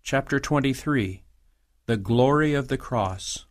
Chapter 23. The Glory of the Cross.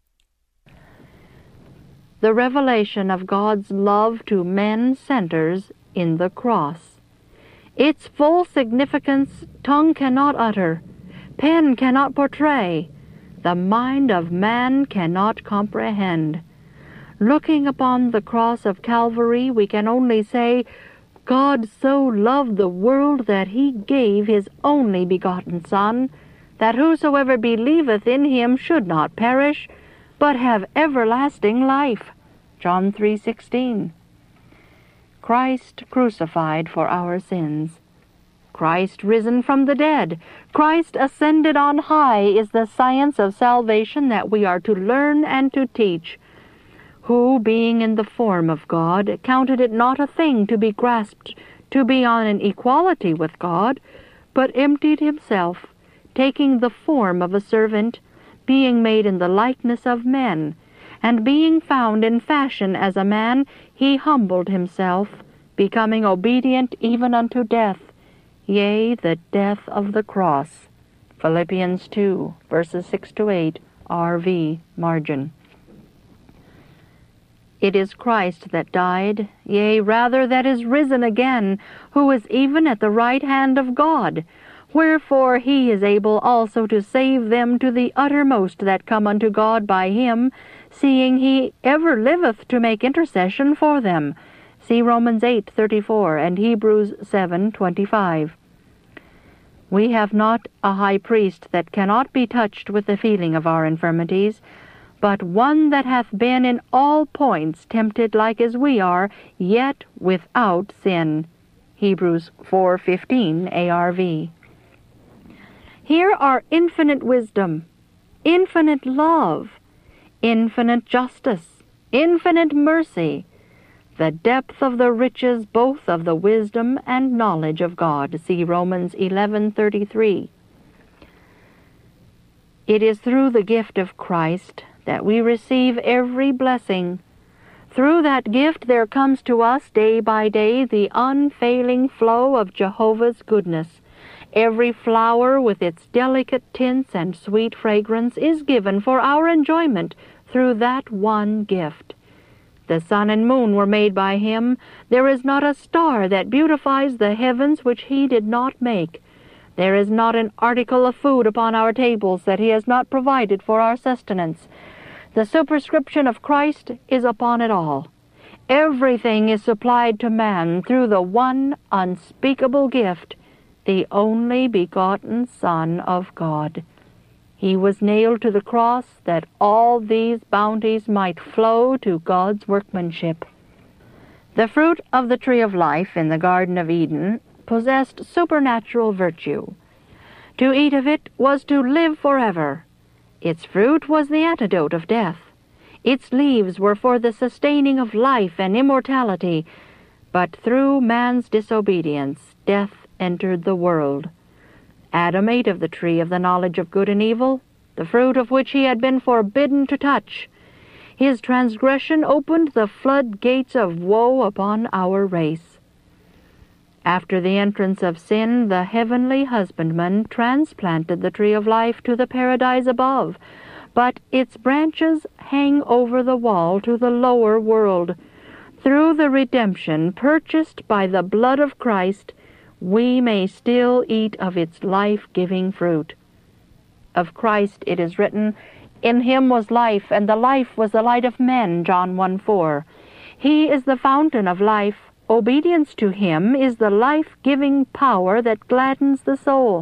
The revelation of God's love to men centers in the cross. Its full significance tongue cannot utter, pen cannot portray, the mind of man cannot comprehend. Looking upon the cross of Calvary, we can only say, God so loved the world that he gave his only begotten Son, that whosoever believeth in him should not perish, but have everlasting life. John 3:16. Christ crucified for our sins. Christ risen from the dead. Christ ascended on high is the science of salvation that we are to learn and to teach. Who, being in the form of God, counted it not a thing to be grasped, to be on an equality with God, but emptied himself, taking the form of a servant, being made in the likeness of men, and being found in fashion as a man, he humbled himself, becoming obedient even unto death, yea, the death of the cross. Philippians 2, verses 6-8, RV, margin. It is Christ that died, yea, rather that is risen again, who is even at the right hand of God. Wherefore he is able also to save them to the uttermost that come unto God by him, seeing he ever liveth to make intercession for them. See Romans 8:34 and Hebrews 7:25. We have not a high priest that cannot be touched with the feeling of our infirmities, but one that hath been in all points tempted like as we are, yet without sin. Hebrews 4:15 ARV. Here are infinite wisdom, infinite love, infinite justice, infinite mercy, the depth of the riches both of the wisdom and knowledge of God. See Romans 11:33. It is through the gift of Christ that we receive every blessing. Through that gift there comes to us day by day the unfailing flow of Jehovah's goodness. Every flower with its delicate tints and sweet fragrance is given for our enjoyment through that one gift. The sun and moon were made by him. There is not a star that beautifies the heavens which he did not make. There is not an article of food upon our tables that he has not provided for our sustenance. The superscription of Christ is upon it all. Everything is supplied to man through the one unspeakable gift, the only begotten Son of God. He was nailed to the cross that all these bounties might flow to God's workmanship. The fruit of the tree of life in the Garden of Eden possessed supernatural virtue. To eat of it was to live forever. Its fruit was the antidote of death. Its leaves were for the sustaining of life and immortality. But through man's disobedience, death entered the world. Adam ate of the tree of the knowledge of good and evil, the fruit of which he had been forbidden to touch. His transgression opened the floodgates of woe upon our race. After the entrance of sin, the heavenly husbandman transplanted the tree of life to the paradise above, but its branches hang over the wall to the lower world. Through the redemption purchased by the blood of Christ, we may still eat of its life-giving fruit. Of Christ it is written, In him was life, and the life was the light of men, John 1:4. He is the fountain of life. Obedience to him is the life-giving power that gladdens the soul.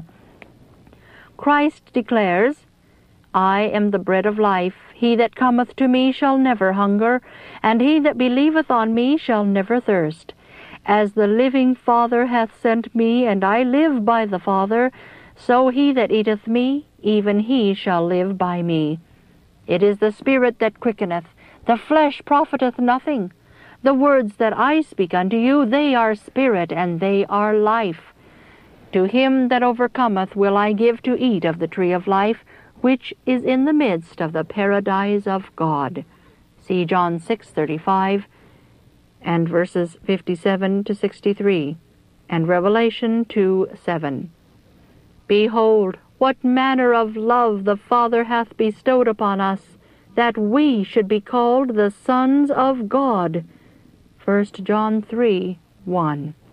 Christ declares, I am the bread of life. He that cometh to me shall never hunger, and he that believeth on me shall never thirst. As the living Father hath sent me, and I live by the Father, so he that eateth me, even he shall live by me. It is the Spirit that quickeneth, the flesh profiteth nothing. The words that I speak unto you, they are spirit, and they are life. To him that overcometh will I give to eat of the tree of life, which is in the midst of the paradise of God. See John 6:35 and verses 57-63, and Revelation 2:7. Behold, what manner of love the Father hath bestowed upon us, that we should be called the sons of God. 1 John 3:1.